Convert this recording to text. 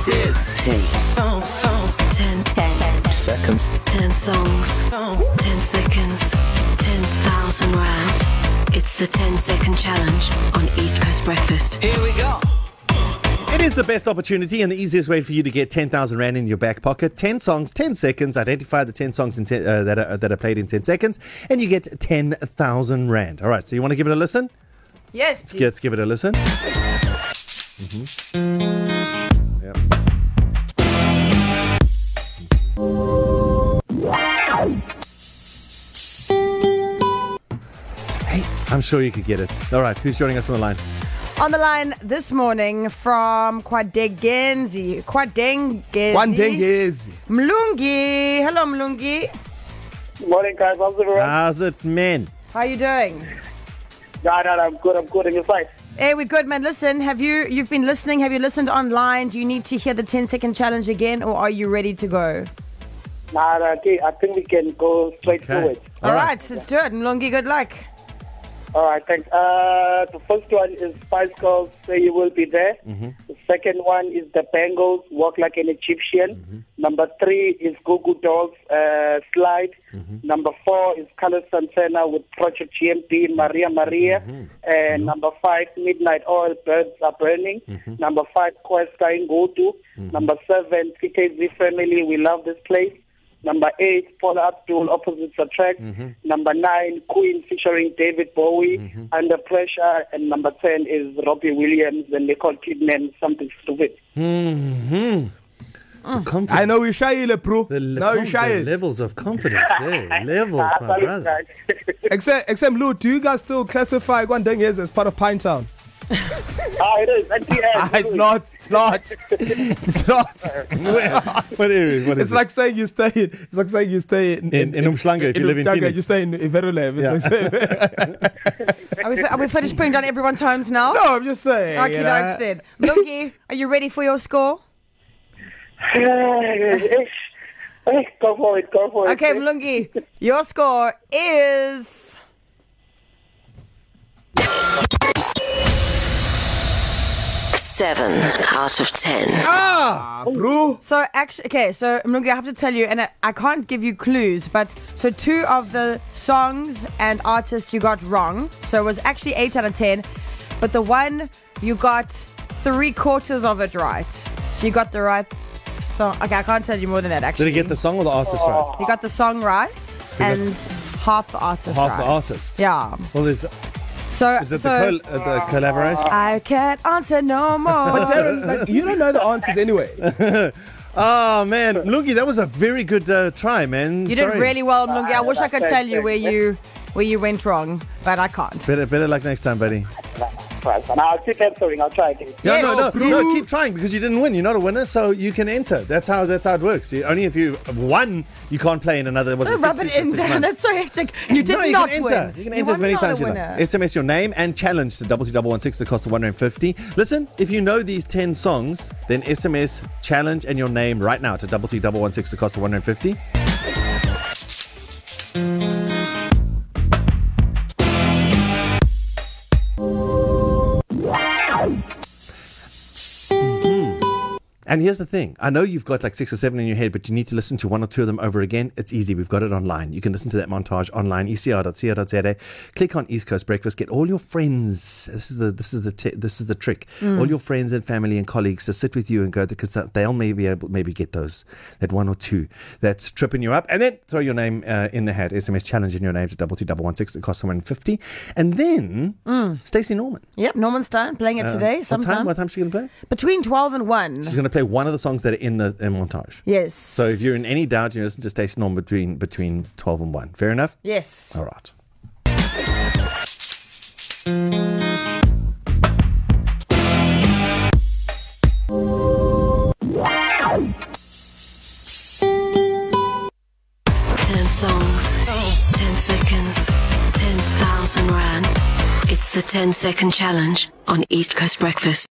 This is 10 songs. 10 seconds. 10 songs, 10 seconds, 10,000 rand. It's the 10-second challenge on East Coast Breakfast. Here we go. It is the best opportunity and the easiest way for you to get 10,000 Rand in your back pocket. 10 songs, 10 seconds. Identify the 10 songs in that are played in 10 seconds, and you get 10,000 Rand. All right, so you want to give it a listen? Yes, please. Let's give it a listen. Yep. Hey, I'm sure you could get it. All right, who's joining us on the line? On the line this morning from Kwadengenzi. Mlungi. Hello, Mlungi. Morning, guys. How's everyone? How's it, men? How are you doing? No, I'm good. And you're fine. Hey, we're good, man. Listen, you've been listening? Have you listened online? Do you need to hear the 10-second challenge again, or are you ready to go? I think we can go straight through it. All right, let's do it. Mlungi, good luck. All right, thanks. The first one is Spice Girls, Say You Will Be There. The second one is The Bangles, Walk Like an Egyptian. Number 3 is Goo Goo Dolls, Slide. Number 4 is Carlos Santana with Project GMD, Maria Maria. And number 5, Midnight Oil, Birds Are Burning. Number 5, Questa in Godu. Number 7, TKZ Family, We Love This Place. Number 8, Paula Abdul, Opposites Attract. Number 9, Queen featuring David Bowie, Under Pressure. And number 10 is Robbie Williams and Nicole Kidman, Something Stupid. I know you shy, bro. Now you shy. The levels of confidence there. Levels, my brother. Except Lou, do you guys still classify Gwandengezi as part of Pinetown? It is. It's not. What area? What is It's like saying you stay in Umhlanga if you live in Phoenix. You stay in Verulev. Are we finished putting down everyone's homes now? No, I'm just saying. Okay, no, instead. Mlungi, are you ready for your score? Go for it. Okay, Mlungi, your score is 7 out of 10. Bro. So Mlungi, I have to tell you, and I can't give you clues, but so 2 of the songs and artists you got wrong. So it was actually 8 out of 10, but the one you got 3/4 of it right. So you got the right song. Okay, I can't tell you more than that, actually. Did he get the song or the artist right? You got the song right and half the artist right. Half the artist? Yeah. Well, is it the collaboration? I can't answer no more. But Darren, you don't know the answers anyway. Oh, man. Mlungi, that was a very good try, man. You did really well, Mlungi. I wish I could tell you where you went wrong, but I can't. Better luck next time, buddy. I'll keep answering. I'll try again. No, keep trying because you didn't win. You're not a winner, so you can enter. That's how it works. Only if you won, you can't play in another. Don't rub it in, Dan. That's so hectic. You did not can win. Enter. You can enter as many times as you like. SMS your name and challenge to 22216 that costs R150. Listen, if you know these 10 songs, then SMS challenge and your name right now to 22216 that costs R150. And here's the thing. I know you've got like 6 or 7 in your head, but you need to listen to 1 or 2 of them over again. It's easy. We've got it online. You can listen to that montage online, ecr.co.za. Click on East Coast Breakfast. Get all your friends. This is the trick. All your friends and family and colleagues to sit with you and go, because they'll maybe get that 1 or 2 that's tripping you up. And then throw your name in the hat. SMS challenge in your name to 22216. It costs $150. And then Stacey Norman. Yep, Norman's done playing it today. Sometime. What time is she going to play? Between 12 and 1. She's going to play one of the songs that are in the montage. Yes. So if you're in any doubt, you listen to Stacey Norman between 12 and 1. Fair enough? Yes. All right. Songs, 10 seconds, 10,000 Rand. It's the 10-second challenge on East Coast Breakfast.